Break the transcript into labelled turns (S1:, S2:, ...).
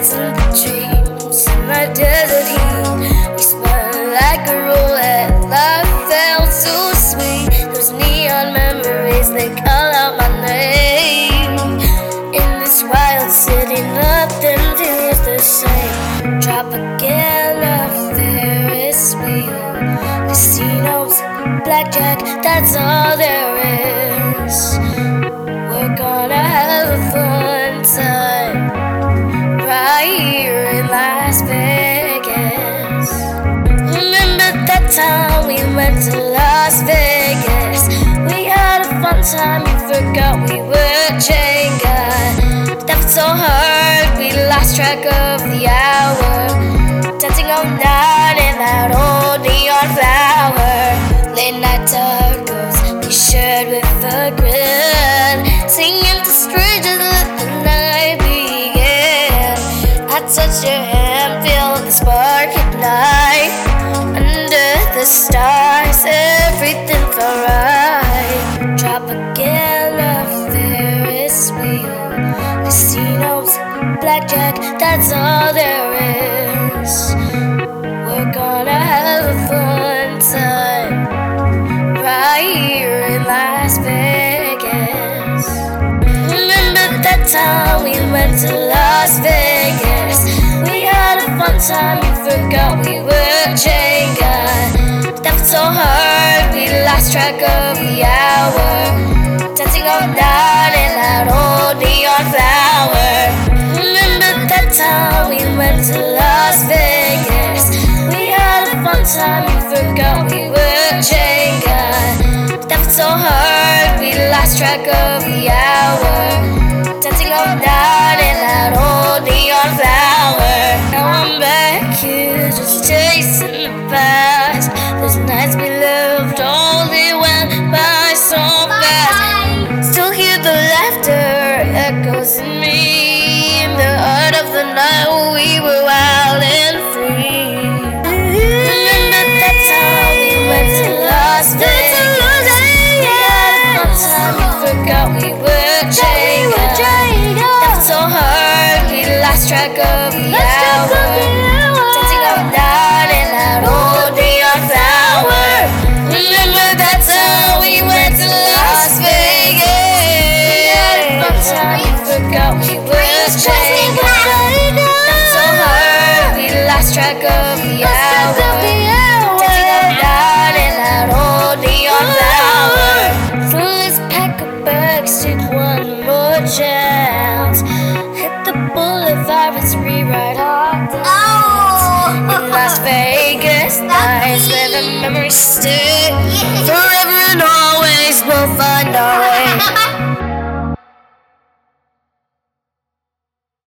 S1: dazzling dreams in my desert heat. We spun like a roulette, life felt so sweet. Those neon memories, they call out my name. In this wild city, nothing feels the same. Tropicana, Ferris wheel, casinos, blackjack, that's all there is. We're gonna have a fun time right here in Las Vegas. Remember that time we went to Las Vegas? We had a fun time, we forgot we were Jenga. That was so hard, we lost track of the hour. Dancing all night in that old neon flower. Late night tacos we shared with a grin, singing to strangers, let the night begin. I touched your hand, feel the spark ignite. Under the stars, everything felt right. Tropicana, Ferris wheel, casinos, blackjack, that's all there is. We're gonna have a fun time right here in Las Vegas. Remember that time we went to Las Vegas? We had a fun time, we forgot we were Jenga. That was so hard, we lost track of the hour. Dancing all night in that old neon flower. Remember that time we went to Las Vegas? We had a fun time, we forgot we were Jenga. That was so hard, we lost track of the hour. Dancing all night in that old neon flower. Now I'm back here just chasing the past. Those nights we lived, all they went by so fast. Still hear the laughter echoes in me. In the heart of the night we were wild and free. Remember that time we went to Las Vegas? We had a fun time, we forgot we were Jenga. That was so hard, we lost track of the hour. Dancing all night in that old neon flower. Remember that time we went to Las Vegas? We had a fun time, we forgot we were Jenga. That's so hard, we lost track of the hour. Dancing all night in that old neon flower. So let's pack a bags, take one more chance. Hit the boulevard, let's rewrite our plans. In Las Vegas nights where the memories stay. Forever and always we'll find our way.